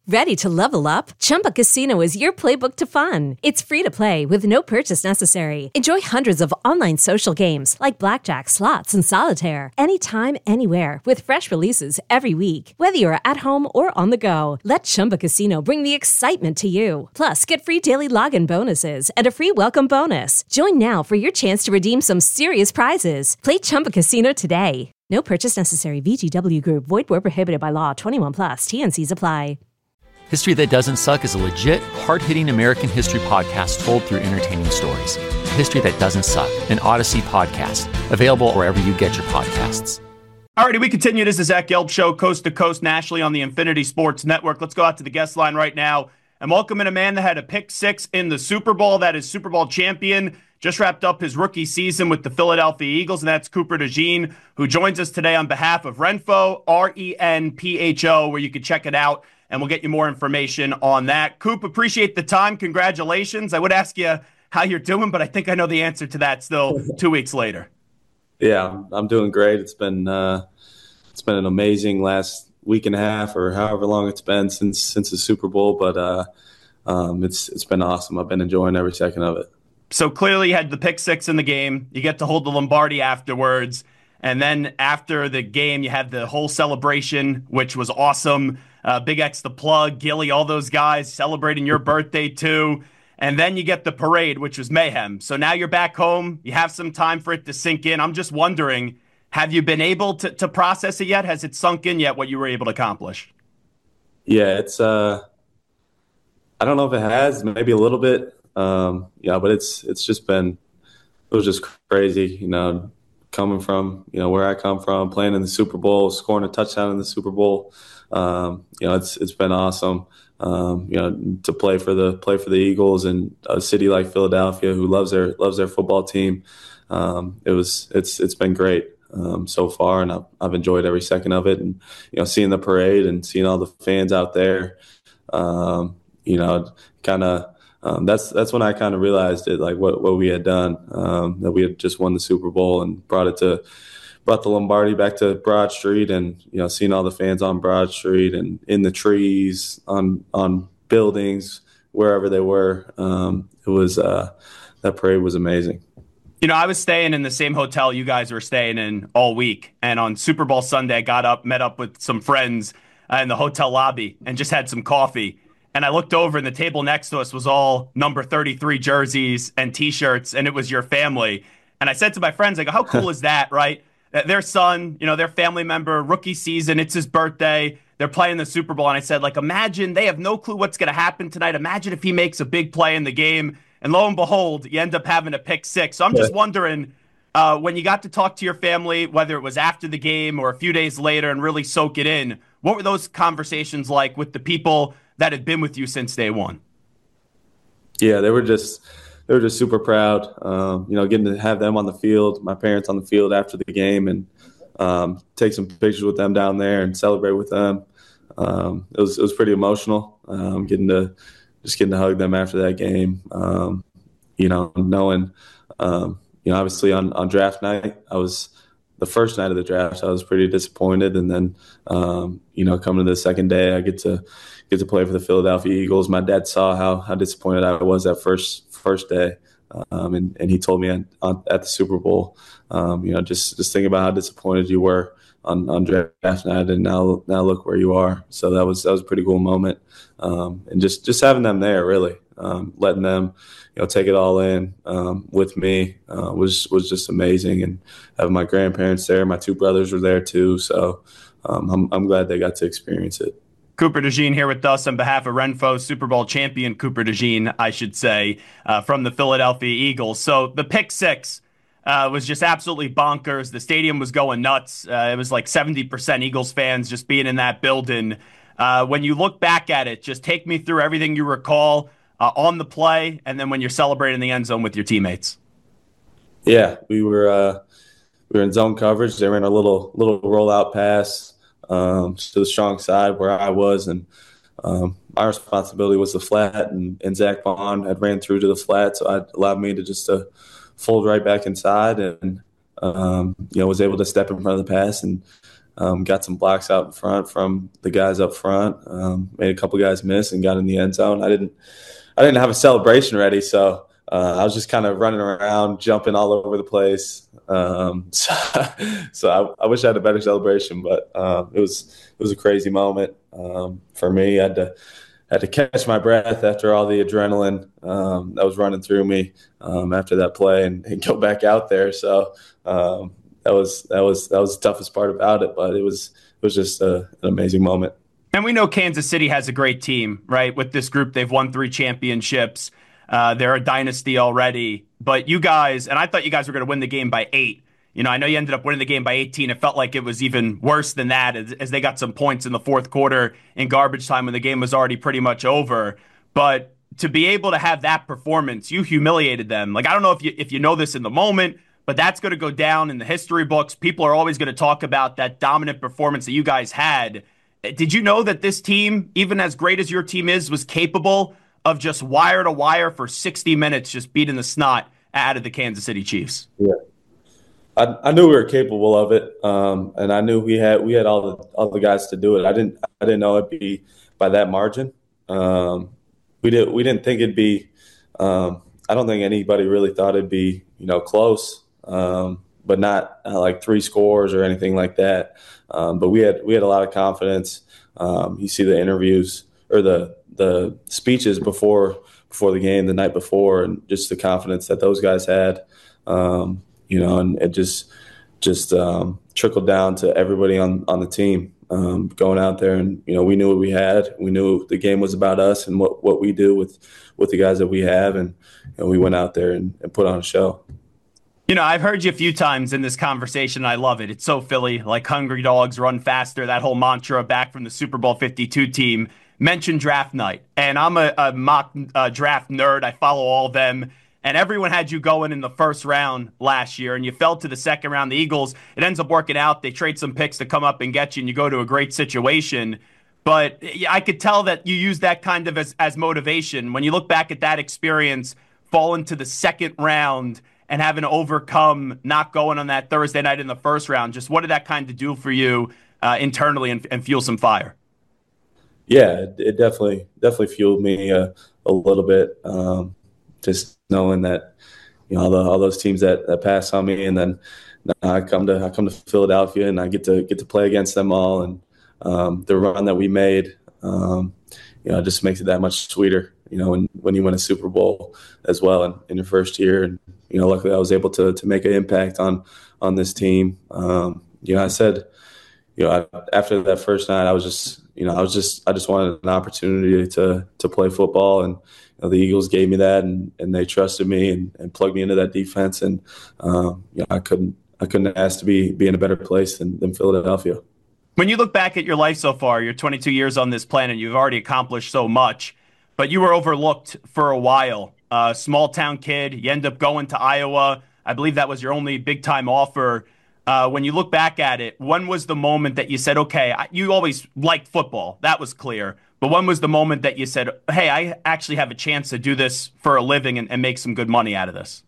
Ready to level up? Chumba Casino is your playbook to fun. It's free to play with no purchase necessary. Enjoy hundreds of online social games like blackjack, slots, and solitaire anytime, anywhere with fresh releases every week. Whether you're at home or on the go, let Chumba Casino bring the excitement to you. Plus, get free daily login bonuses and a free welcome bonus. Join now for your chance to redeem some serious prizes. Play Chumba Casino today. No purchase necessary. VGW Group. Void where prohibited by law. 21 plus. T&Cs apply. History That Doesn't Suck is a legit, hard-hitting American history podcast told through entertaining stories. History That Doesn't Suck, an Odyssey podcast, available wherever you get your podcasts. Alrighty, we continue. This is Zach Gelb Show, coast to coast nationally on the Infinity Sports Network. Let's go out to the guest line right now and welcome in a man that had a pick six in the Super Bowl. That is Super Bowl champion. Just wrapped up his rookie season with the Philadelphia Eagles, and that's Cooper DeJean, who joins us today on behalf of Renpho, RENPHO, where you can check it out, and we'll get you more information on that. Coop, appreciate the time. Congratulations. I would ask you how you're doing, but I think I know the answer to that still 2 weeks later. Yeah, I'm doing great. It's been an amazing last week and a half or however long it's been since the Super Bowl, but it's been awesome. I've been enjoying every second of it. So clearly you had the pick six in the game. You get to hold the Lombardi afterwards. And then after the game, you had the whole celebration, which was awesome. Big X the Plug, Gilly, all those guys celebrating your birthday too. And then you get the parade, which was mayhem. So now you're back home. You have some time for it to sink in. I'm just wondering, have you been able to process it yet? Has it sunk in yet what you were able to accomplish? Yeah, it's I don't know if it has, maybe a little bit. But it's just been, it was just crazy, coming from, where I come from, playing in the Super Bowl, scoring a touchdown in the Super Bowl. It's been awesome, to play for the Eagles and a city like Philadelphia who loves their football team. It's been great, so far, and I've enjoyed every second of it. And, seeing the parade and seeing all the fans out there, that's when I kind of realized it, like what we had done, that we had just won the Super Bowl and brought the Lombardi back to Broad Street, and seeing all the fans on Broad Street and in the trees, on buildings, wherever they were. It was that parade was amazing. I was staying in the same hotel you guys were staying in all week, and on Super Bowl Sunday, I met up with some friends in the hotel lobby and just had some coffee. And I looked over, and the table next to us was all number 33 jerseys and T-shirts, and it was your family. And I said to my friends, I go, how cool is that, right? Their son, their family member, rookie season, it's his birthday. They're playing the Super Bowl. And I said, imagine they have no clue what's going to happen tonight. Imagine if he makes a big play in the game. And lo and behold, you end up having a pick six. So I'm just wondering, when you got to talk to your family, whether it was after the game or a few days later, and really soak it in, what were those conversations like with the people that had been with you since day one? Yeah, they were just super proud, getting to have them on the field, my parents on the field after the game, and take some pictures with them down there and celebrate with them. It was pretty emotional, getting to hug them after that game. Knowing, obviously on draft night, the first night of the draft, I was pretty disappointed, and then coming to the second day, I get to play for the Philadelphia Eagles. My dad saw how disappointed I was that first day, and he told me at the Super Bowl, just think about how disappointed you were on draft night, and now look where you are. So that was a pretty cool moment, and just having them there, really, letting them take it all in with me was just amazing, and having my grandparents there, my two brothers were there too. So I'm glad they got to experience it. Cooper DeJean here with us on behalf of Renpho, Super Bowl champion Cooper DeJean, I should say, from the Philadelphia Eagles. So the pick six was just absolutely bonkers. The stadium was going nuts. It was like 70% Eagles fans just being in that building. When you look back at it, just take me through everything you recall on the play, and then when you're celebrating the end zone with your teammates. Yeah, we were in zone coverage. They ran a little rollout pass to the strong side where I was, and my responsibility was the flat, and Zach Vaughn had ran through to the flat, so it allowed me to just fold right back inside, and was able to step in front of the pass and got some blocks out in front from the guys up front, made a couple guys miss and got in the end zone. I didn't have a celebration ready, so I was just kind of running around, jumping all over the place. So I wish I had a better celebration, but it was a crazy moment for me. I had to catch my breath after all the adrenaline that was running through me after that play and go back out there. So that was the toughest part about it, but it was just an amazing moment. And we know Kansas City has a great team, right? With this group, they've won 3 championships. They're a dynasty already. But you guys, and I thought you guys were going to win the game by 8. I know you ended up winning the game by 18. It felt like it was even worse than that as they got some points in the fourth quarter in garbage time when the game was already pretty much over. But to be able to have that performance, you humiliated them. Like, I don't know if you know this in the moment, but that's going to go down in the history books. People are always going to talk about that dominant performance that you guys had. Did you know that this team, even as great as your team is, was capable of just wire to wire for 60 minutes, just beating the snot out of the Kansas City Chiefs? Yeah. I knew we were capable of it, and I knew we had all the guys to do it. I didn't know it'd be by that margin. We didn't think it'd be. I don't think anybody really thought it'd be close, but not like 3 scores or anything like that. But we had a lot of confidence. You see the interviews or the speeches before the game the night before, and just the confidence that those guys had. And it just trickled down to everybody on the team going out there. And, we knew what we had. We knew the game was about us and what we do with the guys that we have. And we went out there and put on a show. I've heard you a few times in this conversation. And I love it. It's so Philly, like hungry dogs run faster. That whole mantra back from the Super Bowl 52 team. Mention draft night. And I'm a mock draft nerd. I follow all of them. And everyone had you going in the first round last year, and you fell to the second round. The Eagles, it ends up working out. They trade some picks to come up and get you, and you go to a great situation. But I could tell that you use that kind of as motivation. When you look back at that experience, falling to the second round and having to overcome not going on that Thursday night in the first round, just what did that kind of do for you internally and fuel some fire? Yeah, it definitely fueled me a little bit. Just knowing that, all those teams that pass on me, and then I come to Philadelphia and I get to play against them all, and the run that we made, just makes it that much sweeter. When you win a Super Bowl as well in your first year, and luckily I was able to make an impact on this team. I said, after that first night, I just wanted an opportunity to play football, and the Eagles gave me that, and they trusted me and plugged me into that defense, and I couldn't ask to be in a better place than Philadelphia. When you look back at your life so far, you're 22 years on this planet, you've already accomplished so much, but you were overlooked for a while. Small town kid, you end up going to Iowa. I believe that was your only big time offer. When you look back at it, when was the moment that you said, okay, you always liked football, that was clear, but when was the moment that you said, hey, I actually have a chance to do this for a living and make some good money out of this?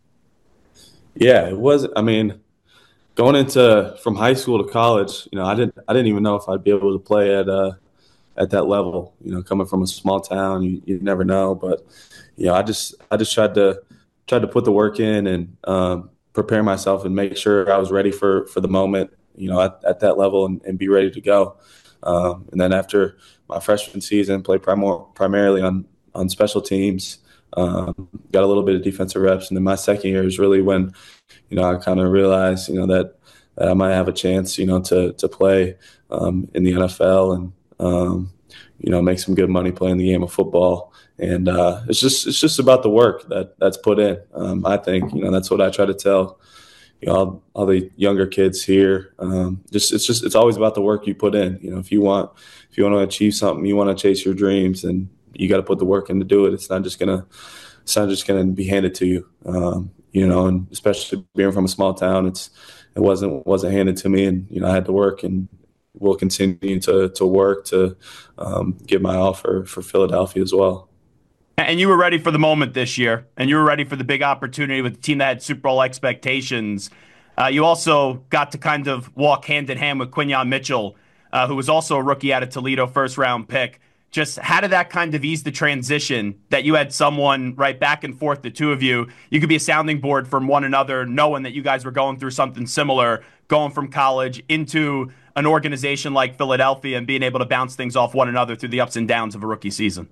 Yeah, it was. I mean, going from high school to college, I didn't even know if I'd be able to play at that level. Coming from a small town, you never know. But I just tried to put the work in and prepare myself and make sure I was ready for the moment. At that level and be ready to go. And then after my freshman season, played primarily on special teams. Got a little bit of defensive reps, and then my second year is really when, I kind of realized, that I might have a chance, to play in the NFL and make some good money playing the game of football. And it's just about the work that's put in. I think that's what I try to tell all the younger kids here. It's always about the work you put in. If you want to achieve something, you want to chase your dreams, and you got to put the work in to do it. It's not just gonna be handed to you. And especially being from a small town, it wasn't handed to me, and I had to work, and will continue to work to get my offer for Philadelphia as well. And you were ready for the moment this year, and you were ready for the big opportunity with the team that had Super Bowl expectations. You also got to kind of walk hand in hand with Quinyon Mitchell, who was also a rookie out of Toledo, first-round pick. Just how did that kind of ease the transition that you had someone right back and forth, the two of you? You could be a sounding board from one another, knowing that you guys were going through something similar, going from college into an organization like Philadelphia and being able to bounce things off one another through the ups and downs of a rookie season.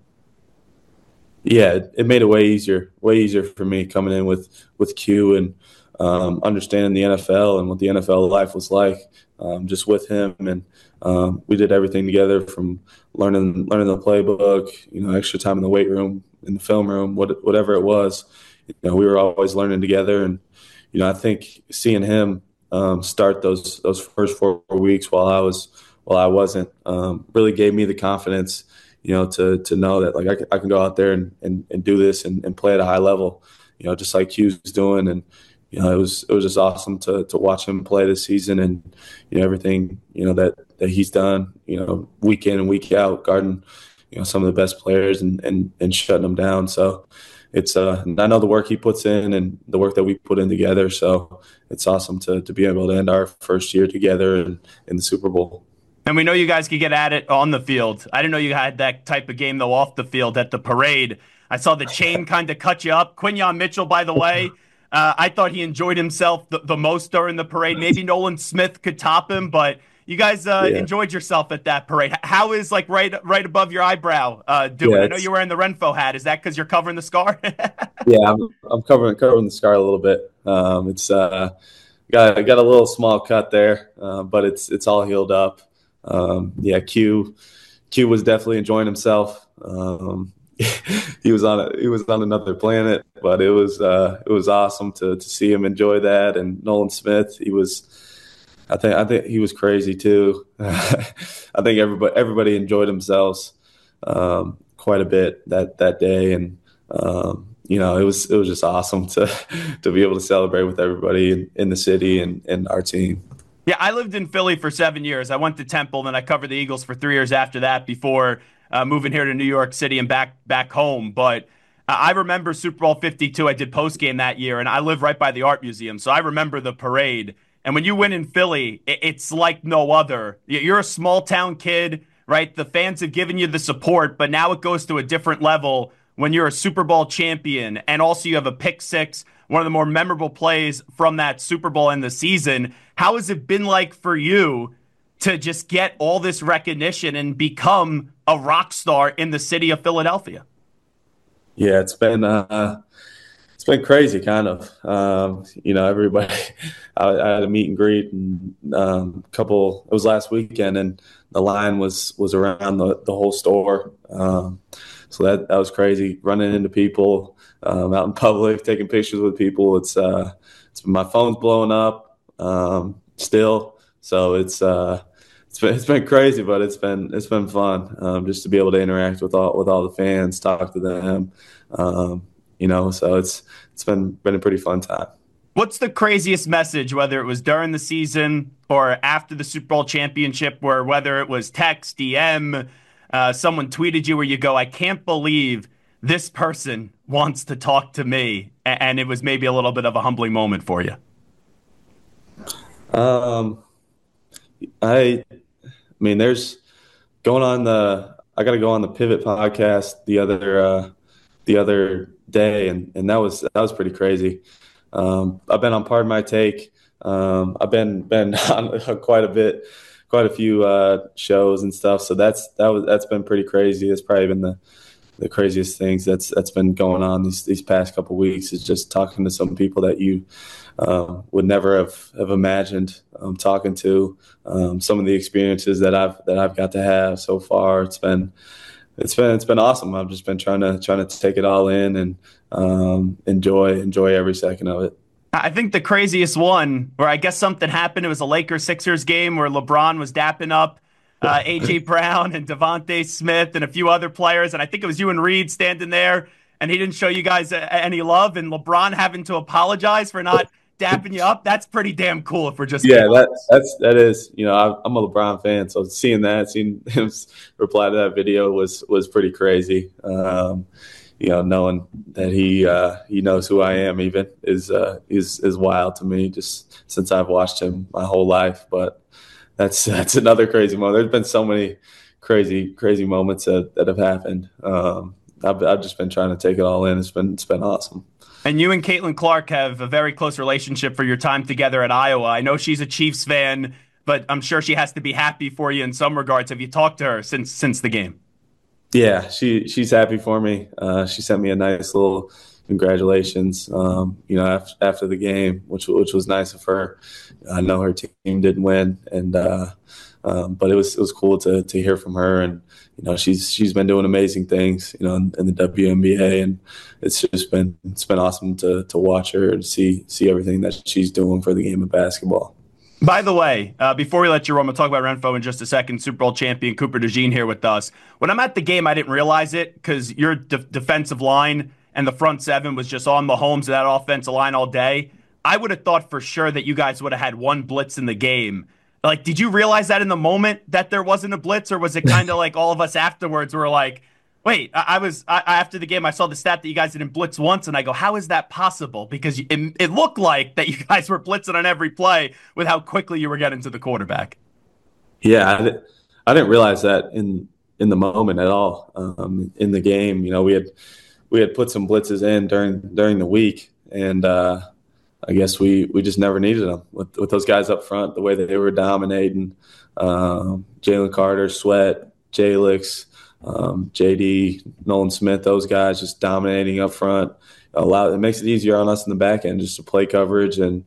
Yeah, it made it way easier for me coming in with Q and understanding the NFL and what the NFL life was like, just with him. And we did everything together, from learning the playbook, extra time in the weight room, in the film room, whatever it was. We were always learning together. And I think seeing him start those first 4 weeks while I wasn't really gave me the confidence, to know that like I can go out there and do this and play at a high level, just like Q's doing. And it was just awesome to watch him play this season, and everything that he's done, week in and week out, guarding some of the best players and shutting them down. So it's I know the work he puts in and the work that we put in together. So it's awesome to be able to end our first year together in the Super Bowl. And we know you guys could get at it on the field. I didn't know you had that type of game, though, off the field at the parade. I saw the chain kind of cut you up. Quinyon Mitchell, by the way, I thought he enjoyed himself the most during the parade. Maybe Nolan Smith could top him, but you guys enjoyed yourself at that parade. How is, like, right above your eyebrow doing? Yeah, I know you're wearing the Renfro hat. Is that because you're covering the scar? Yeah, I'm covering the scar a little bit. It's got a little small cut there, but it's all healed up. Q was definitely enjoying himself. He was on another planet, but it was awesome to see him enjoy that. And Nolan Smith, I think he was crazy too. I think everybody enjoyed themselves quite a bit that day, and it was just awesome to be able to celebrate with everybody in the city and our team. Yeah, I lived in Philly for 7 years. I went to Temple, then I covered the Eagles for 3 years after that before moving here to New York City and back home. But I remember Super Bowl 52. I did postgame that year, and I live right by the Art Museum, so I remember the parade. And when you win in Philly, it's like no other. You're a small-town kid, right? The fans have given you the support, but now it goes to a different level when you're a Super Bowl champion, and also you have a pick six, one of the more memorable plays from that Super Bowl in the season. How has it been like for you to just get all this recognition and become a rock star in the city of Philadelphia? Yeah, it's been crazy, kind of. Everybody. I had a meet and greet, and it was last weekend, and the line was around the whole store. So that was crazy, running into people out in public, taking pictures with people. It's my phone's blowing up still, so it's been crazy, but it's been fun just to be able to interact with all the fans, talk to them. So it's been a pretty fun time. What's the craziest message, whether it was during the season or after the Super Bowl championship, whether it was text, DM, someone tweeted you where you go, I can't believe this person wants to talk to me, and it was maybe a little bit of a humbling moment for you? I mean, there's going on I got to go on the Pivot podcast the other day, and that was pretty crazy. I've been on Pardon My Take. I've been on quite a few shows and stuff. So that's been pretty crazy. It's probably been the craziest things that's been going on these past couple of weeks, is just talking to some people that you would never have imagined talking to. Some of the experiences that I've got to have so far, it's been awesome. I've just been trying to take it all in and enjoy every second of it. I think the craziest one, where I guess something happened, it was a Lakers-Sixers game where LeBron was dapping up A.J. Brown and Devontae Smith and a few other players, and I think it was you and Reed standing there, and he didn't show you guys any love, and LeBron having to apologize for not dapping you up. That's pretty damn cool if we're just that is. I'm a LeBron fan, so seeing him reply to that video was pretty crazy. knowing that he knows who I am even is wild to me, just since I've watched him my whole life. But that's another crazy moment. There's been so many crazy moments that have happened. I've just been trying to take it all in. It's been awesome. And you and Caitlin Clark have a very close relationship for your time together at Iowa. I know she's a Chiefs fan, but I'm sure she has to be happy for you in some regards. Have you talked to her since the game? Yeah, she's happy for me. She sent me a nice little congratulations, after the game, which was nice of her. I know her team didn't win, and but it was cool to hear from her. And she's been doing amazing things, in the WNBA, and it's been awesome to watch her and see everything that she's doing for the game of basketball. By the way, before we let you run, we'll talk about Renfro in just a second. Super Bowl champion Cooper DeJean here with us. When I'm at the game, I didn't realize it because your defensive line and the front seven was just on Mahomes and that offensive line all day. I would have thought for sure that you guys would have had one blitz in the game. Like, did you realize that in the moment that there wasn't a blitz, or was it kind of like all of us afterwards were like, wait, after the game, I saw the stat that you guys didn't blitz once, and I go, how is that possible? Because it looked like that you guys were blitzing on every play with how quickly you were getting to the quarterback. Yeah, I didn't realize that in the moment at all. In the game, we had put some blitzes in during the week, and I guess we just never needed them with those guys up front, the way that they were dominating. Jalen Carter, Sweat, Jalix, JD, Nolan Smith, those guys just dominating up front. It makes it easier on us in the back end just to play coverage and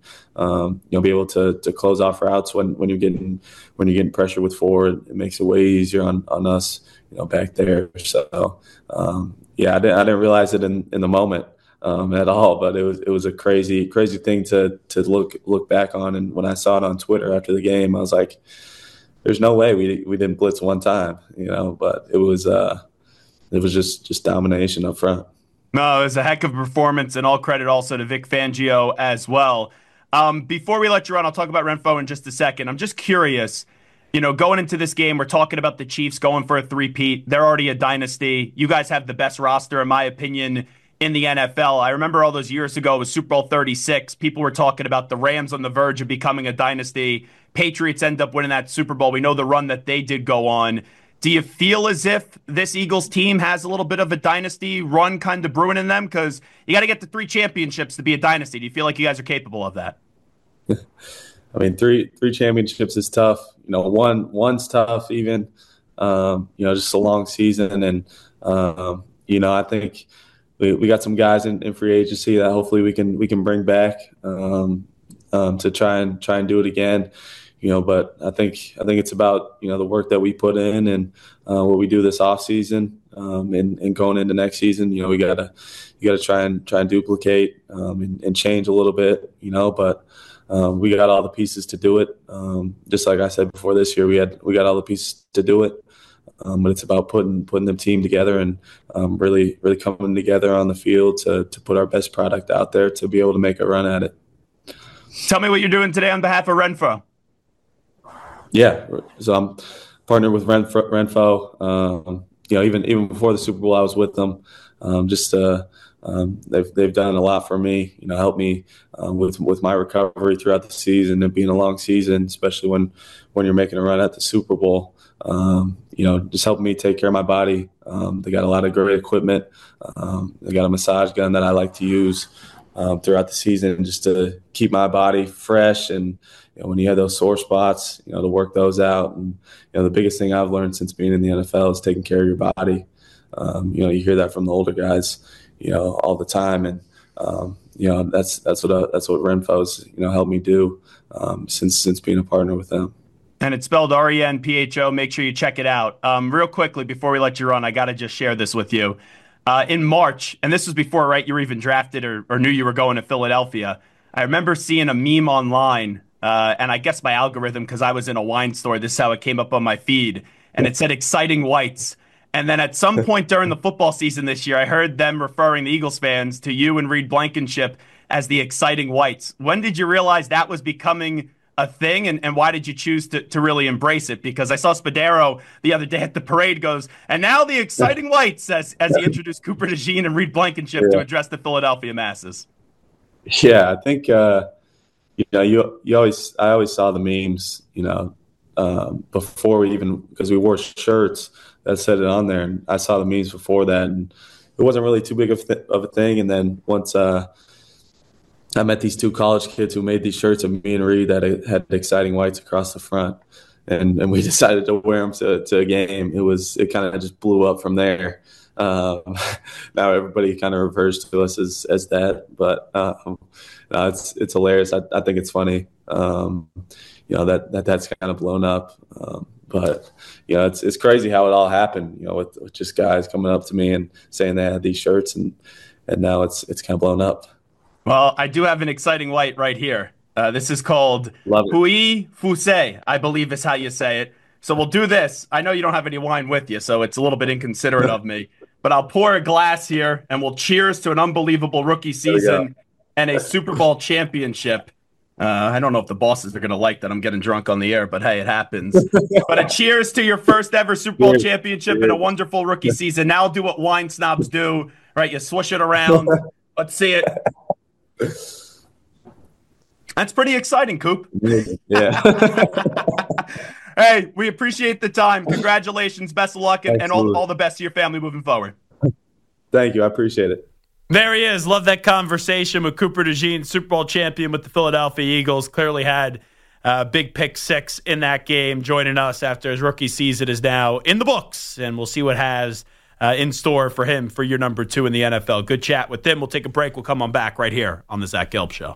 be able to close off routes when you're getting pressure with forward. It makes it way easier on us back there. So I didn't realize it in the moment at all, but it was a crazy thing to look back on. And when I saw it on Twitter after the game, I was like, there's no way we didn't blitz one time, but it was just domination up front. No, it was a heck of a performance, and all credit also to Vic Fangio as well. Before we let you run, I'll talk about Renfro in just a second. I'm just curious, going into this game, we're talking about the Chiefs going for a three-peat. They're already a dynasty. You guys have the best roster, in my opinion, in the NFL. I remember all those years ago, it was Super Bowl 36. People were talking about the Rams on the verge of becoming a dynasty. Patriots end up winning that Super Bowl. We know the run that they did go on. Do you feel as if this Eagles team has a little bit of a dynasty run kind of brewing in them? Because you got to get to 3 championships to be a dynasty. Do you feel like you guys are capable of that? I mean, three championships is tough. One's tough even. Just a long season, and I think we got some guys in free agency that hopefully we can bring back to try and do it again. But I think it's about the work that we put in and what we do this off season and going into next season. You gotta try and duplicate and change a little bit. But we got all the pieces to do it. Just like I said before, this year we got all the pieces to do it. But it's about putting the team together and really coming together on the field to put our best product out there to be able to make a run at it. Tell me what you're doing today on behalf of Renfro. Yeah, so I'm partnered with Renfro. Even before the Super Bowl, I was with them. They've done a lot for me. Helped me with my recovery throughout the season. And being a long season, especially when you're making a run at the Super Bowl. Just helping me take care of my body. They got a lot of great equipment. They got a massage gun that I like to use throughout the season just to keep my body fresh. And when you have those sore spots, to work those out. And the biggest thing I've learned since being in the NFL is taking care of your body. You hear that from the older guys, all the time, and that's what Renfo's helped me do since being a partner with them. And it's spelled RENPHO. Make sure you check it out. Real quickly, before we let you run, I got to just share this with you. In March, and this was before, right, you were even drafted or knew you were going to Philadelphia, I remember seeing a meme online, and I guess my algorithm, because I was in a wine store, this is how it came up on my feed, and it said exciting whites. And then at some point during the football season this year, I heard them referring, the Eagles fans, to you and Reed Blankenship as the exciting whites. When did you realize that was becoming a thing, and why did you choose to really embrace it? Because I saw Spadaro the other day at the parade goes, and now the exciting lights as he introduced Cooper DeJean and Reed Blankenship to address the Philadelphia masses. Yeah, I think I always saw the memes, before we even, because we wore shirts that said it on there, and I saw the memes before that, and it wasn't really too big of a thing. And then once I met these two college kids who made these shirts of me and Reed that had exciting whites across the front, and we decided to wear them to a game. It kind of just blew up from there. Now everybody kind of refers to us as that, but it's hilarious. I think it's funny, that's kind of blown up. But it's crazy how it all happened. With just guys coming up to me and saying they had these shirts, and now it's kind of blown up. Well, I do have an exciting white right here. This is called Hui Fusei, I believe is how you say it. So we'll do this. I know you don't have any wine with you, so it's a little bit inconsiderate of me. But I'll pour a glass here, and we'll cheers to an unbelievable rookie season and a Super Bowl championship. I don't know if the bosses are going to like that I'm getting drunk on the air, but hey, it happens. But a cheers to your first ever Super Bowl championship and a wonderful rookie season. Now I'll do what wine snobs do, right? You swish it around. Let's see it. That's pretty exciting, Coop. Yeah. Hey, we appreciate the time. Congratulations, best of luck, and all the best to your family moving forward. Thank you. I appreciate it. There he is. Love that conversation with Cooper DeJean, Super Bowl champion with the Philadelphia Eagles. Clearly had a big pick six in that game, joining us after his rookie season is now in the books, and we'll see what has in store for him for year number 2 in the NFL. Good chat with him. We'll take a break. We'll come on back right here on the Zach Gelb Show.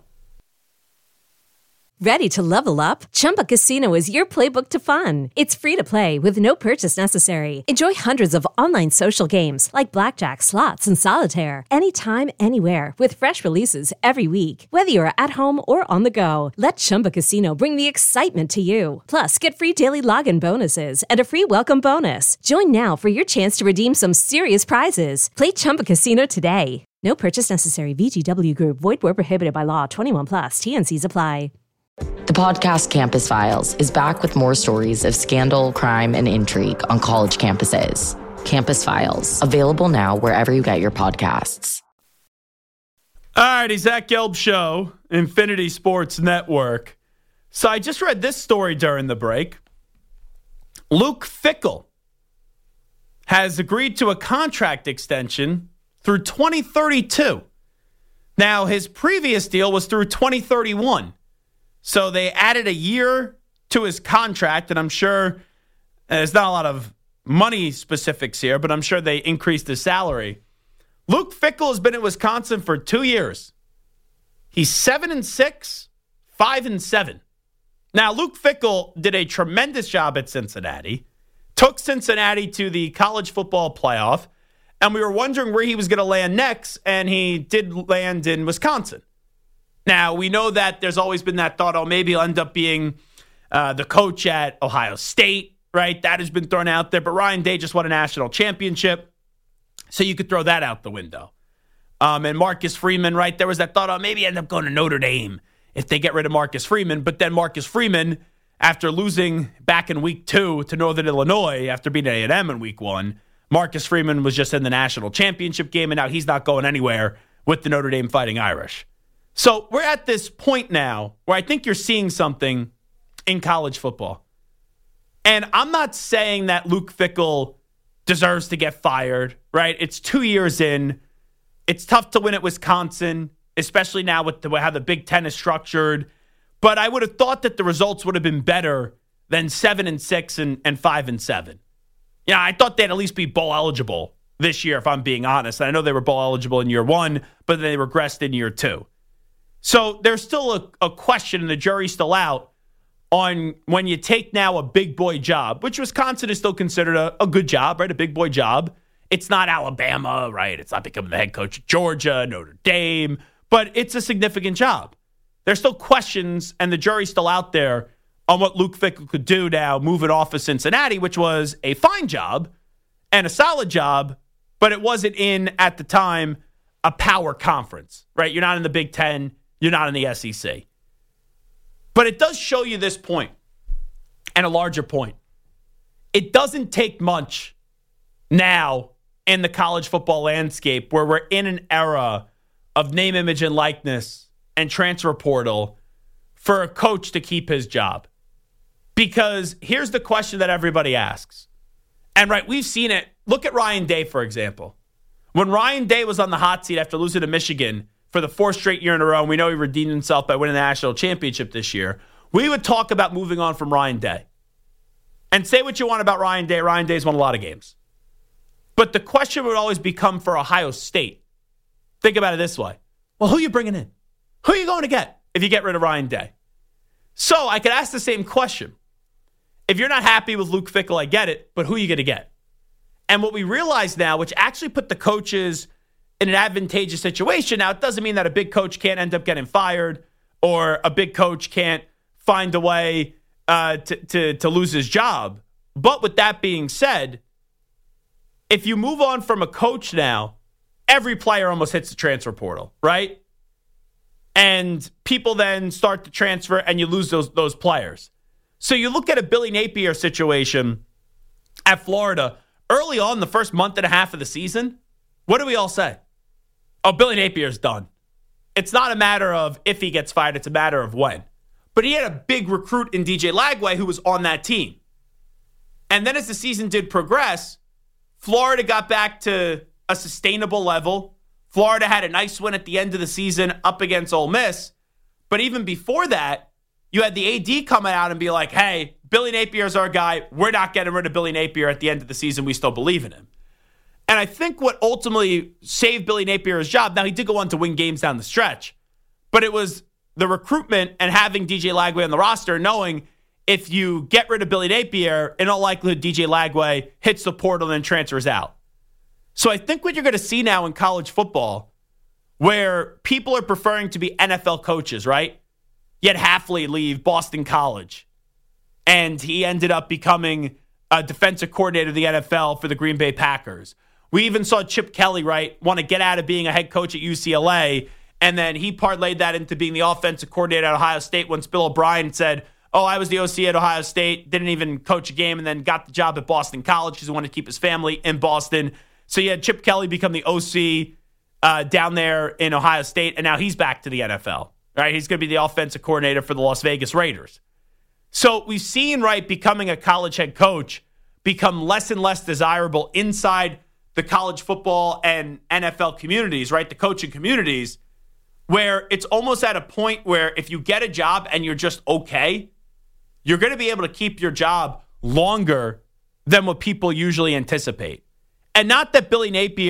Ready to level up? Chumba Casino is your playbook to fun. It's free to play with no purchase necessary. Enjoy hundreds of online social games like blackjack, slots, and solitaire anytime, anywhere with fresh releases every week. Whether you're at home or on the go, let Chumba Casino bring the excitement to you. Plus, get free daily login bonuses and a free welcome bonus. Join now for your chance to redeem some serious prizes. Play Chumba Casino today. No purchase necessary. VGW Group. Void where prohibited by law. 21+. TNCs apply. The podcast Campus Files is back with more stories of scandal, crime, and intrigue on college campuses. Campus Files, available now wherever you get your podcasts. All righty, Zach Gelb Show, Infinity Sports Network. So I just read this story during the break. Luke Fickell has agreed to a contract extension through 2032. Now, his previous deal was through 2031. So they added a year to his contract, and I'm sure there's not a lot of money specifics here, but I'm sure they increased his salary. Luke Fickell has been in Wisconsin for 2 years. He's 7-6, 5-7. Now, Luke Fickell did a tremendous job at Cincinnati, took Cincinnati to the college football playoff, and we were wondering where he was going to land next, and he did land in Wisconsin. Now, we know that there's always been that thought, maybe he'll end up being the coach at Ohio State, right? That has been thrown out there. But Ryan Day just won a national championship, so you could throw that out the window. And Marcus Freeman, right? There was that thought, maybe he'll end up going to Notre Dame if they get rid of Marcus Freeman. But then Marcus Freeman, after losing back in week 2 to Northern Illinois after beating A&M in week 1, Marcus Freeman was just in the national championship game, and now he's not going anywhere with the Notre Dame Fighting Irish. So we're at this point now where I think you're seeing something in college football. And I'm not saying that Luke Fickell deserves to get fired, right? It's 2 years in. It's tough to win at Wisconsin, especially now with how the Big Ten is structured. But I would have thought that the results would have been better than 7-6 and 5-7. Yeah, I thought they'd at least be bowl eligible this year, if I'm being honest. And I know they were bowl eligible in year 1, but they regressed in year 2. So there's still a question, and the jury's still out, on when you take now a big boy job, which Wisconsin is still considered a good job, right? A big boy job. It's not Alabama, right? It's not becoming the head coach of Georgia, Notre Dame, but it's a significant job. There's still questions, and the jury's still out there on what Luke Fickell could do now, moving off of Cincinnati, which was a fine job and a solid job, but it wasn't in, at the time, a power conference, right? You're not in the Big Ten. You're not in the SEC. But it does show you this point and a larger point. It doesn't take much now in the college football landscape where we're in an era of name, image, and likeness and transfer portal for a coach to keep his job. Because here's the question that everybody asks. And right, we've seen it. Look at Ryan Day, for example. When Ryan Day was on the hot seat after losing to Michigan for the 4th straight year in a row, and we know he redeemed himself by winning the national championship this year, we would talk about moving on from Ryan Day. And say what you want about Ryan Day. Ryan Day's won a lot of games. But the question would always become for Ohio State. Think about it this way. Well, who are you bringing in? Who are you going to get if you get rid of Ryan Day? So I could ask the same question. If you're not happy with Luke Fickell, I get it, but who are you going to get? And what we realize now, which actually put the coaches in an advantageous situation. Now, it doesn't mean that a big coach can't end up getting fired or a big coach can't find a way to lose his job. But with that being said, if you move on from a coach now, every player almost hits the transfer portal, right? And people then start to transfer and you lose those players. So you look at a Billy Napier situation at Florida early on the first month and a half of the season. What do we all say? Oh, Billy Napier's done. It's not a matter of if he gets fired. It's a matter of when. But he had a big recruit in DJ Lagway who was on that team. And then as the season did progress, Florida got back to a sustainable level. Florida had a nice win at the end of the season up against Ole Miss. But even before that, you had the AD coming out and be like, hey, Billy Napier's our guy. We're not getting rid of Billy Napier at the end of the season. We still believe in him. And I think what ultimately saved Billy Napier's job, now he did go on to win games down the stretch, but it was the recruitment and having DJ Lagway on the roster, knowing if you get rid of Billy Napier, in all likelihood, DJ Lagway hits the portal and then transfers out. So I think what you're going to see now in college football, where people are preferring to be NFL coaches, right? You had Hafley leave Boston College, and he ended up becoming a defensive coordinator of the NFL for the Green Bay Packers. We even saw Chip Kelly, right, want to get out of being a head coach at UCLA, and then he parlayed that into being the offensive coordinator at Ohio State once Bill O'Brien said, oh, I was the OC at Ohio State, didn't even coach a game, and then got the job at Boston College because he wanted to keep his family in Boston. So you had Chip Kelly become the OC down there in Ohio State, and now he's back to the NFL. Right? He's going to be the offensive coordinator for the Las Vegas Raiders. So we've seen, right, becoming a college head coach become less and less desirable inside the college football and NFL communities, right, the coaching communities, where it's almost at a point where if you get a job and you're just okay, you're going to be able to keep your job longer than what people usually anticipate. And not that Luke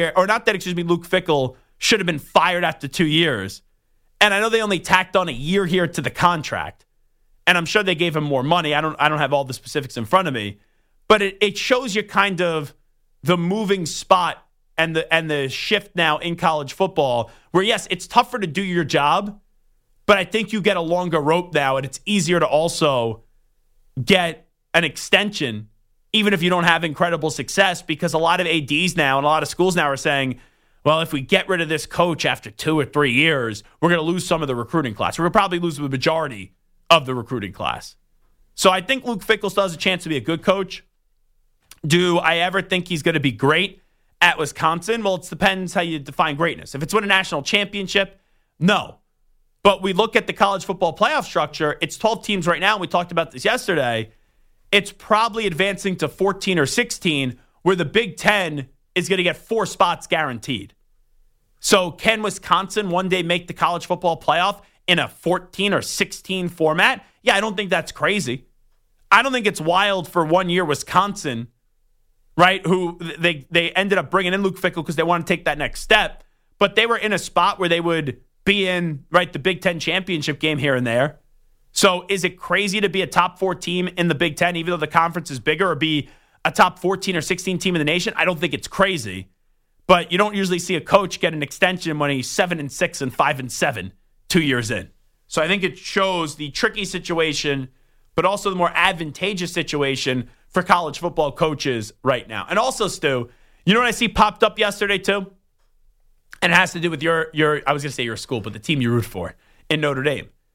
Fickell should have been fired after 2 years. And I know they only tacked on a year here to the contract. And I'm sure they gave him more money. I don't have all the specifics in front of me. But it shows you kind of the moving spot and the shift now in college football where, yes, it's tougher to do your job, but I think you get a longer rope now, and it's easier to also get an extension even if you don't have incredible success, because a lot of ADs now and a lot of schools now are saying, well, if we get rid of this coach after 2 or 3 years, we're going to lose some of the recruiting class. We're going to probably lose the majority of the recruiting class. So I think Luke Fickell still has a chance to be a good coach. Do I ever think he's going to be great at Wisconsin? Well, it depends how you define greatness. If it's win a national championship, no. But we look at the college football playoff structure. It's 12 teams right now. We talked about this yesterday. It's probably advancing to 14 or 16, where the Big Ten is going to get 4 spots guaranteed. So can Wisconsin one day make the college football playoff in a 14 or 16 format? Yeah, I don't think that's crazy. I don't think it's wild for 1 year Wisconsin, right, who they ended up bringing in Luke Fickell because they want to take that next step, but they were in a spot where they would be in, right, the Big Ten championship game here and there. So is it crazy to be a top 4 team in the Big Ten, even though the conference is bigger, or be a top 14 or 16 team in the nation? I don't think it's crazy. But you don't usually see a coach get an extension when he's 7-6 and 5-7 2 years in. So I think it shows the tricky situation, but also the more advantageous situation for college football coaches right now. And also, Stu, you know what I see popped up yesterday too? And it has to do with your I was going to say your school, but the team you root for in Notre Dame.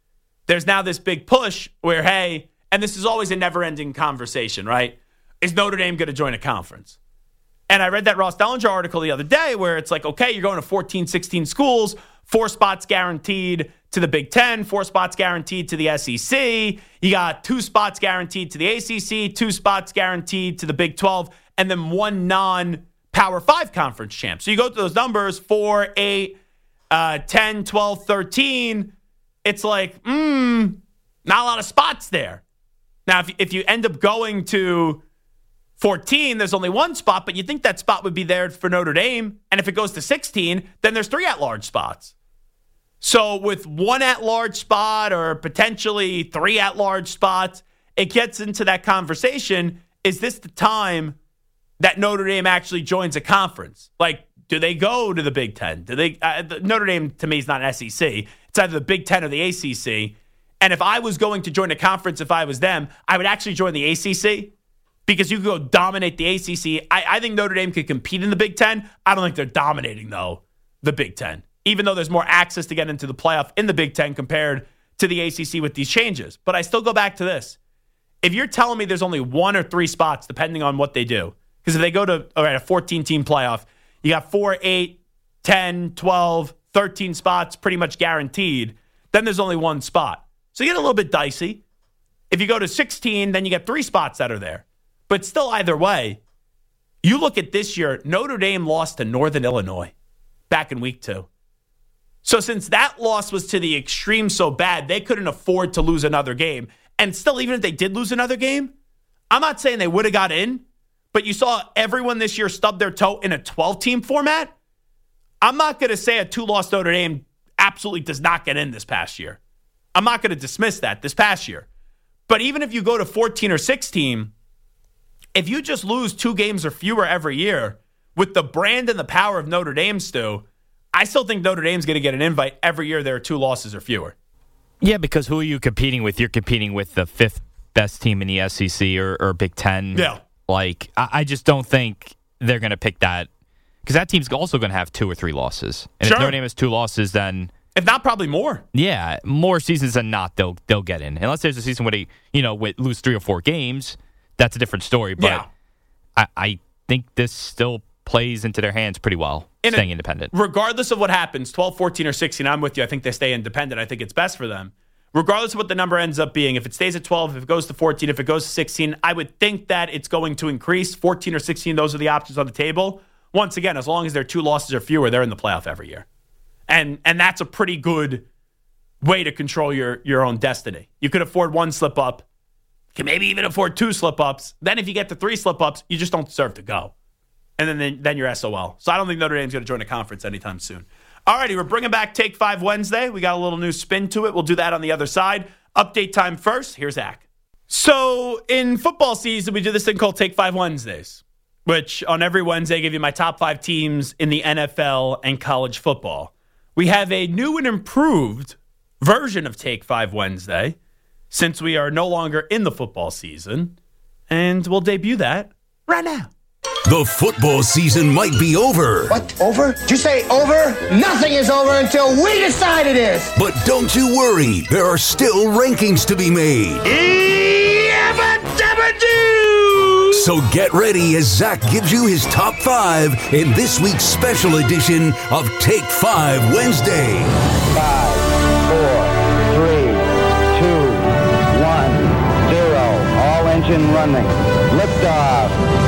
there's now this big push where, hey, and this is always a never-ending conversation, right? Is Notre Dame going to join a conference? And I read that Ross Dellinger article the other day where it's like, okay, you're going to 14, 16 schools, 4 spots guaranteed to the Big Ten, 4 spots guaranteed to the SEC. You got 2 spots guaranteed to the ACC, 2 spots guaranteed to the Big 12, and then 1 non-Power 5 conference champ. So you go through those numbers, 4, 8, 10, 12, 13. It's like, not a lot of spots there. Now, if you end up going to 14, there's only 1 spot, but you think that spot would be there for Notre Dame. And if it goes to 16, then there's 3 at-large spots. So with 1 at-large spot or potentially 3 at-large spots, it gets into that conversation. Is this the time that Notre Dame actually joins a conference? Like, do they go to the Big Ten? Do they? Notre Dame, to me, is not an SEC. It's either the Big Ten or the ACC. And if I was going to join a conference, if I was them, I would actually join the ACC because you could go dominate the ACC. I think Notre Dame could compete in the Big Ten. I don't think they're dominating, though, the Big Ten, even though there's more access to get into the playoff in the Big Ten compared to the ACC with these changes. But I still go back to this. If you're telling me there's only 1 or 3 spots, depending on what they do, because if they go to a 14-team playoff, you got 4, 8, 10, 12, 13 spots pretty much guaranteed, then there's only 1 spot. So you get a little bit dicey. If you go to 16, then you get 3 spots that are there. But still, either way, you look at this year, Notre Dame lost to Northern Illinois back in week 2. So since that loss was to the extreme so bad, they couldn't afford to lose another game. And still, even if they did lose another game, I'm not saying they would have got in, but you saw everyone this year stub their toe in a 12-team format. I'm not going to say a 2-loss Notre Dame absolutely does not get in this past year. I'm not going to dismiss that this past year. But even if you go to 14 or 16, if you just lose 2 games or fewer every year with the brand and the power of Notre Dame, Stu, I still think Notre Dame's going to get an invite every year there are 2 losses or fewer. Yeah, because who are you competing with? You're competing with the 5th best team in the SEC or Big Ten. Yeah. Like, I just don't think they're going to pick that. Because that team's also going to have 2 or 3 losses. And Sure. if Notre Dame has 2 losses, then... If not, probably more. Yeah, more seasons than not, they'll get in. Unless there's a season where they, lose 3 or 4 games, that's a different story. But yeah. I think this still plays into their hands pretty well, staying independent. Regardless of what happens, 12, 14, or 16, I'm with you. I think they stay independent. I think it's best for them. Regardless of what the number ends up being, if it stays at 12, if it goes to 14, if it goes to 16, I would think that it's going to increase. 14 or 16, those are the options on the table. Once again, as long as there are 2 losses or fewer, they're in the playoff every year. And that's a pretty good way to control your own destiny. You could afford 1 slip-up. You can maybe even afford 2 slip-ups. Then if you get to 3 slip-ups, you just don't deserve to go. And then you're SOL. So I don't think Notre Dame's going to join a conference anytime soon. All righty, we're bringing back Take 5 Wednesday. We got a little new spin to it. We'll do that on the other side. Update time first. Here's Zach. So in football season, we do this thing called Take 5 Wednesdays, which on every Wednesday I give you my top 5 teams in the NFL and college football. We have a new and improved version of Take 5 Wednesday since we are no longer in the football season, and we'll debut that right now. The football season might be over. What? Over? Did you say over? Nothing is over until we decide it is. But don't you worry. There are still rankings to be made. So get ready as Zach gives you his top 5 in this week's special edition of Take 5 Wednesday. 5, 4, 3, 2, 1, 0. All engine running. Liftoff.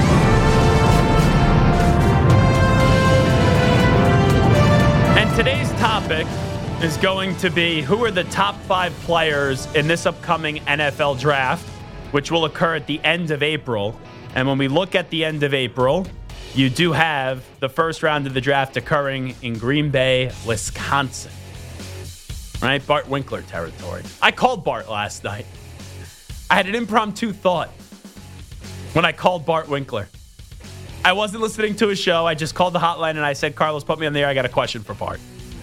Today's topic is going to be who are the top 5 players in this upcoming NFL draft, which will occur at the end of April. And when we look at the end of April, you do have the first round of the draft occurring in Green Bay, Wisconsin. Right? Bart Winkler territory. I called Bart last night. I had an impromptu thought when I called Bart Winkler. I wasn't listening to his show. I just called the hotline and I said, Carlos, put me on the air. I got a question for Bart.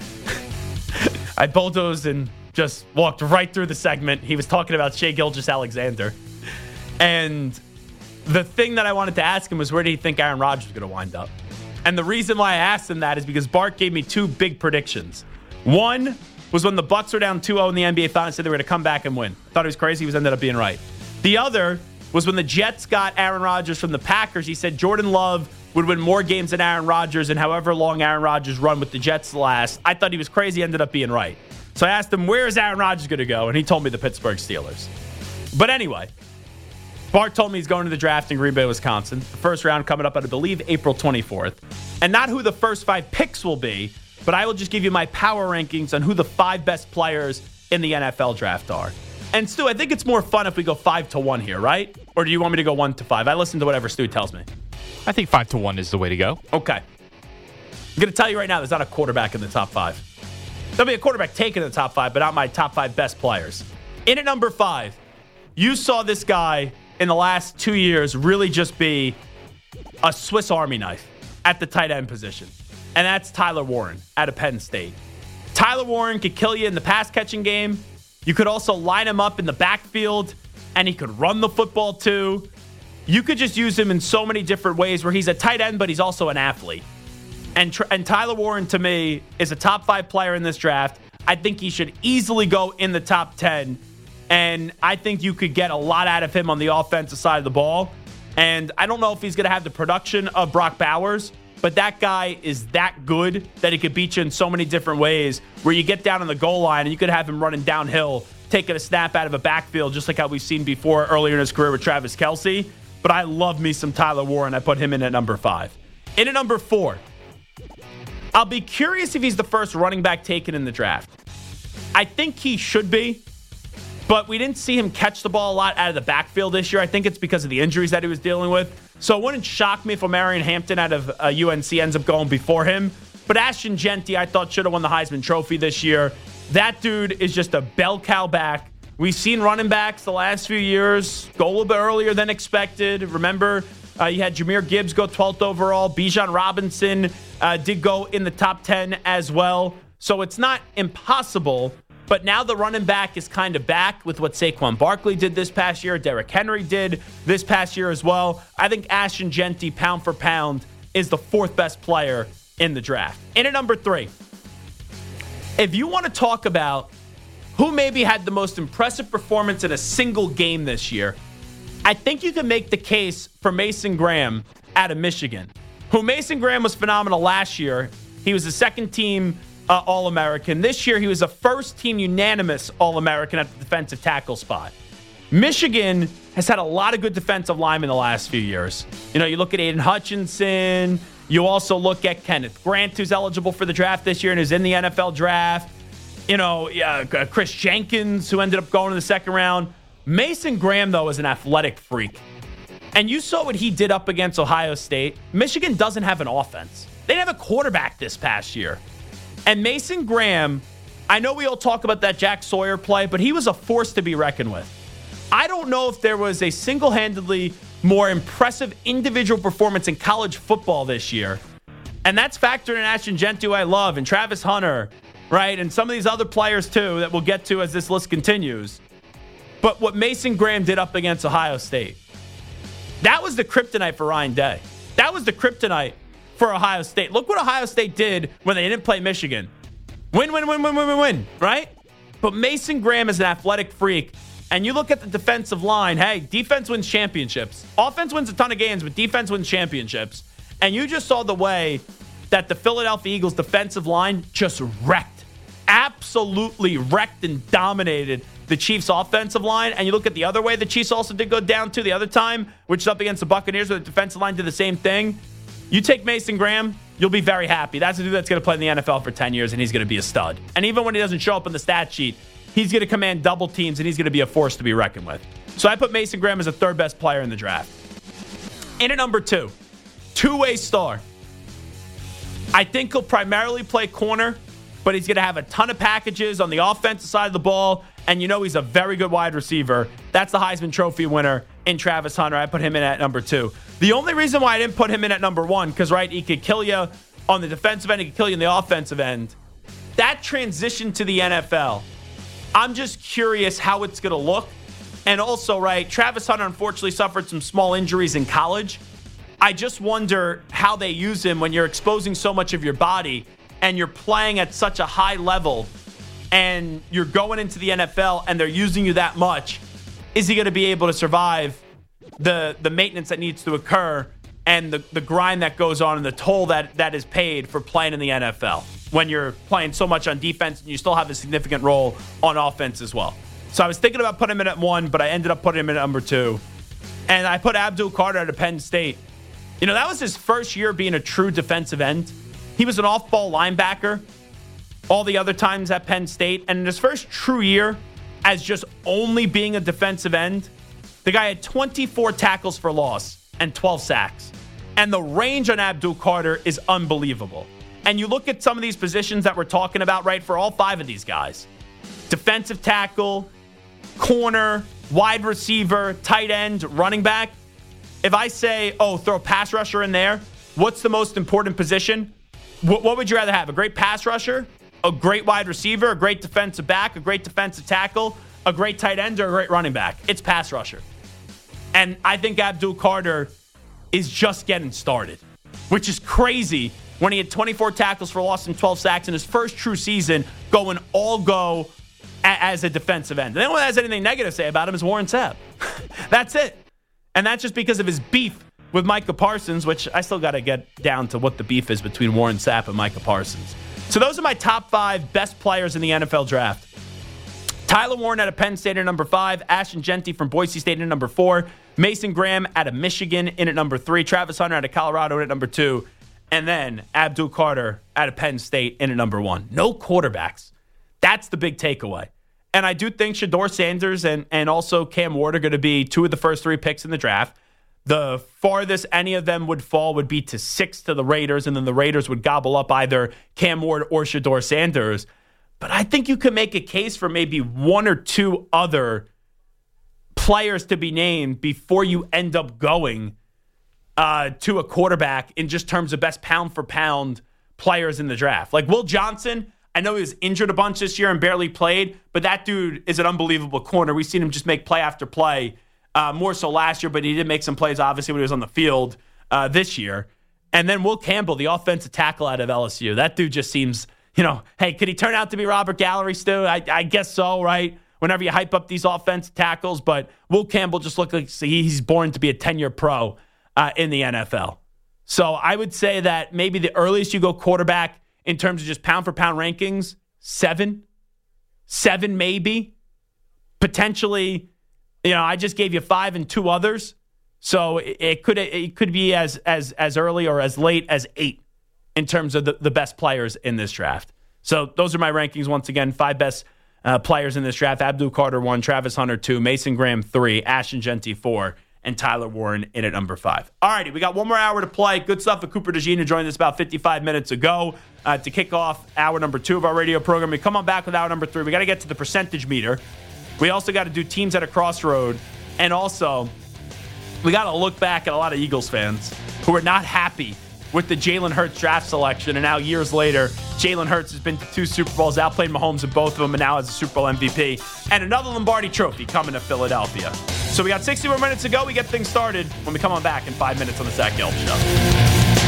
I bulldozed and just walked right through the segment. He was talking about Shai Gilgeous-Alexander. And the thing that I wanted to ask him was, where do you think Aaron Rodgers was going to wind up? And the reason why I asked him that is because Bart gave me 2 big predictions. One, was when the Bucks were down 2-0 in the NBA Finals, said they were going to come back and win. Thought he was crazy. He ended up being right. The other was when the Jets got Aaron Rodgers from the Packers. He said Jordan Love would win more games than Aaron Rodgers, and however long Aaron Rodgers' run with the Jets last. I thought he was crazy. He ended up being right. So I asked him, where is Aaron Rodgers going to go? And he told me the Pittsburgh Steelers. But anyway, Bart told me he's going to the draft in Green Bay, Wisconsin. The first round coming up, I believe, April 24th. And not who the first 5 picks will be, but I will just give you my power rankings on who the 5 best players in the NFL draft are. And Stu, I think it's more fun if we go 5-1 here, right? Or do you want me to go 1-5? I listen to whatever Stu tells me. I think 5-1 is the way to go. Okay. I'm going to tell you right now, there's not a quarterback in the top 5. There'll be a quarterback taken in the top 5, but not my top 5 best players. In at number 5, you saw this guy in the last 2 years really just be a Swiss Army knife at the tight end position. And that's Tyler Warren out of Penn State. Tyler Warren could kill you in the pass-catching game. You could also line him up in the backfield, and he could run the football too. You could just use him in so many different ways where he's a tight end, but he's also an athlete. And Tyler Warren, to me, is a top 5 player in this draft. I think he should easily go in the top 10. And I think you could get a lot out of him on the offensive side of the ball. And I don't know if he's going to have the production of Brock Bowers, but that guy is that good that he could beat you in so many different ways where you get down on the goal line and you could have him running downhill, taking a snap out of a backfield, just like how we've seen before earlier in his career with Travis Kelce. But I love me some Tyler Warren. I put him in at number 5. In at number 4, I'll be curious if he's the first running back taken in the draft. I think he should be, but we didn't see him catch the ball a lot out of the backfield this year. I think it's because of the injuries that he was dealing with. So it wouldn't shock me if Omarion Hampton out of UNC ends up going before him. But Ashton Jeanty, I thought, should have won the Heisman Trophy this year. That dude is just a bell cow back. We've seen running backs the last few years go a little bit earlier than expected. Remember, you had Jahmyr Gibbs go 12th overall. Bijan Robinson did go in the top 10 as well. So it's not impossible. But now the running back is kind of back with what Saquon Barkley did this past year. Derrick Henry did this past year as well. I think Ashton Jeanty, pound for pound, is the 4th best player in the draft. In at number 3, if you want to talk about who maybe had the most impressive performance in a single game this year, I think you can make the case for Mason Graham out of Michigan, who Mason Graham was phenomenal last year. He was a second-team All-American. This year, he was a first-team unanimous All-American at the defensive tackle spot. Michigan has had a lot of good defensive linemen the last few years. You know, you look at Aiden Hutchinson. You also look at Kenneth Grant, who's eligible for the draft this year and is in the NFL draft. You know, Chris Jenkins, who ended up going in the second round. Mason Graham, though, is an athletic freak. And you saw what he did up against Ohio State. Michigan doesn't have an offense. They didn't have a quarterback this past year. And Mason Graham, I know we all talk about that Jack Sawyer play, but he was a force to be reckoned with. I don't know if there was a single-handedly more impressive individual performance in college football this year. And that's factored in Ashton Jeanty, who I love, and Travis Hunter, right? And some of these other players, too, that we'll get to as this list continues. But what Mason Graham did up against Ohio State, that was the kryptonite for Ryan Day. That was the kryptonite for Ohio State. Look what Ohio State did when they didn't play Michigan. Win, right? But Mason Graham is an athletic freak. And you look at the defensive line, hey, defense wins championships. Offense wins a ton of games, but defense wins championships. And you just saw the way that the Philadelphia Eagles defensive line just wrecked. Absolutely wrecked and dominated the Chiefs offensive line. And you look at the other way the Chiefs also did go down to the other time, which is up against the Buccaneers, where the defensive line did the same thing. You take Mason Graham, you'll be very happy. That's a dude that's going to play in the NFL for 10 years, and he's going to be a stud. And even when he doesn't show up on the stat sheet, he's going to command double teams, and he's going to be a force to be reckoned with. So I put Mason Graham as the 3rd best player in the draft. In at number 2, two-way star. I think he'll primarily play corner, but he's going to have a ton of packages on the offensive side of the ball, and you know he's a very good wide receiver. That's the Heisman Trophy winner in Travis Hunter. I put him in at number 2. The only reason why I didn't put him in at number 1, because, right, he could kill you on the defensive end, he could kill you on the offensive end. That transition to the NFL, I'm just curious how it's going to look. And also, right, Travis Hunter unfortunately suffered some small injuries in college. I just wonder how they use him when you're exposing so much of your body and you're playing at such a high level and you're going into the NFL and they're using you that much, is he going to be able to survive the maintenance that needs to occur and the grind that goes on and the toll that is paid for playing in the NFL when you're playing so much on defense and you still have a significant role on offense as well? So I was thinking about putting him in at 1, but I ended up putting him in at number 2. And I put Abdul Carter at Penn State. You know, that was his first year being a true defensive end. He was an off-ball linebacker all the other times at Penn State. And in his first true year as just only being a defensive end, the guy had 24 tackles for loss and 12 sacks. And the range on Abdul Carter is unbelievable. And you look at some of these positions that we're talking about, right, for all 5 of these guys. Defensive tackle, corner, wide receiver, tight end, running back. If I say, throw a pass rusher in there, what's the most important position? What would you rather have? A great pass rusher, a great wide receiver, a great defensive back, a great defensive tackle, a great tight end, or a great running back? It's pass rusher. And I think Abdul Carter is just getting started, which is crazy when he had 24 tackles for loss and 12 sacks in his first true season, going all go as a defensive end. And anyone that has anything negative to say about him is Warren Sapp. That's it. And that's just because of his beef with Micah Parsons, which I still got to get down to what the beef is between Warren Sapp and Micah Parsons. So those are my top 5 best players in the NFL draft. Tyler Warren out of Penn State at number 5. Ashton Jeanty from Boise State at number 4. Mason Graham out of Michigan in at number 3. Travis Hunter out of Colorado in at number 2. And then Abdul Carter out of Penn State in at number 1. No quarterbacks. That's the big takeaway. And I do think Shedeur Sanders and also Cam Ward are going to be 2 of the first 3 picks in the draft. The farthest any of them would fall would be to 6 to the Raiders, and then the Raiders would gobble up either Cam Ward or Shedeur Sanders. But I think you could make a case for maybe 1 or 2 other players to be named before you end up going to a quarterback in just terms of best pound-for-pound players in the draft. Like Will Johnson, I know he was injured a bunch this year and barely played, but that dude is an unbelievable corner. We've seen him just make play after play, more so last year, but he did make some plays, obviously, when he was on the field this year. And then Will Campbell, the offensive tackle out of LSU. That dude just seems, hey, could he turn out to be Robert Gallery, Stu? I guess so, right? Whenever you hype up these offensive tackles. But Will Campbell just looks like he's born to be a 10-year pro in the NFL. So I would say that maybe the earliest you go quarterback in terms of just pound-for-pound rankings, 7 maybe. Potentially, I just gave you 5 and 2 others. So it could be as early or as late as 8 in terms of the best players in this draft. So those are my rankings. Once again, 5 best players in this draft. Abdul Carter 1, Travis Hunter 2, Mason Graham 3, Ashton Jeanty 4, and Tyler Warren in at number 5. All righty, we got 1 more hour to play. Good stuff with Cooper DeGene, who joined us about 55 minutes ago to kick off hour number 2 of our radio program. We come on back with hour number 3. We got to get to the percentage meter. We also got to do teams at a crossroad. And also, we got to look back at a lot of Eagles fans who are not happy with the Jalen Hurts draft selection. And now, years later, Jalen Hurts has been to 2 Super Bowls, outplayed Mahomes in both of them, and now has a Super Bowl MVP. And another Lombardi Trophy coming to Philadelphia. So we got 60 more minutes to go. We get things started when we come on back in 5 minutes on the Zach Gelb Show.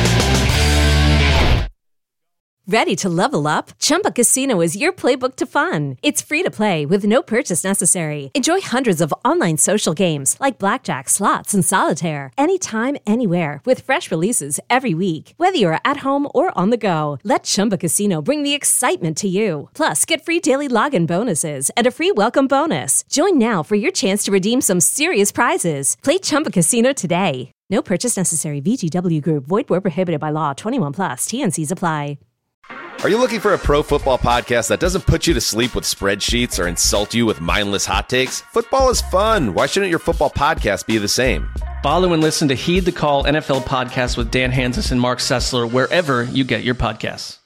Ready to level up? Chumba Casino is your playbook to fun. It's free to play with no purchase necessary. Enjoy hundreds of online social games like blackjack, slots, and solitaire anytime, anywhere with fresh releases every week. Whether you're at home or on the go, let Chumba Casino bring the excitement to you. Plus, get free daily login bonuses and a free welcome bonus. Join now for your chance to redeem some serious prizes. Play Chumba Casino today. No purchase necessary. VGW Group. Void where prohibited by law. 21 plus. T&Cs apply. Are you looking for a pro football podcast that doesn't put you to sleep with spreadsheets or insult you with mindless hot takes? Football is fun. Why shouldn't your football podcast be the same? Follow and listen to Heed the Call NFL podcast with Dan Hanzus and Mark Sessler wherever you get your podcasts.